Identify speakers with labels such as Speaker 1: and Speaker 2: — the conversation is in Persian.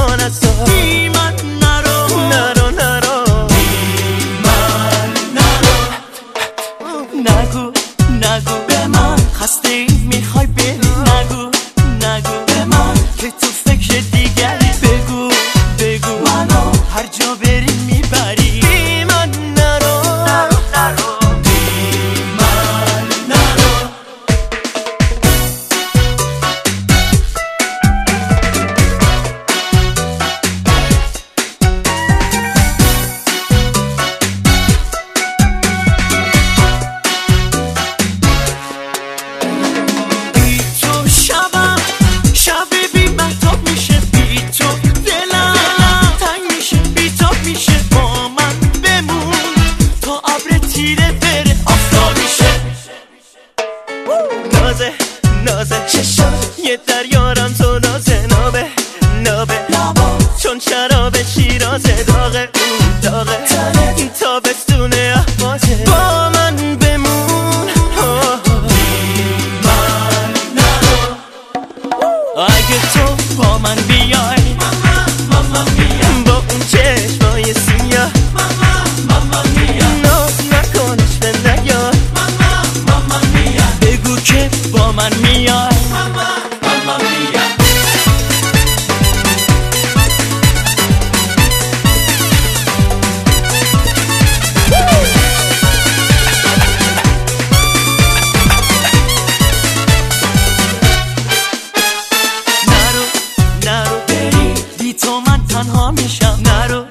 Speaker 1: جهان است. بی من نرو نرو نرو، بی من نرو. نگو نگو به من خسته ای میخوای بری، نگو نگو به من که تو فکر دیگری. بگو بگو منو هر جا بری میبری. بی من نرو نرو نرو، بی من نرو. بی تو شبم شب بی مهتاب میشه، بی تو دلم تنگ میشه، بی تو میشه. با من بمون تا ابر تیره بره آفتاب میشه. نازه نازه چشم یه دریارم تو نازه، نابه نابه چون شراب شیرازه. داغه اون داغه این تابستونه احوازه. با من بمون بی من نرو. اگه تو با من بیای با اون چشمای سیاه، ناز نکنش به نیار. بگو که با من میای. نرو نرو بری، بی تو من تنها میشم. نرو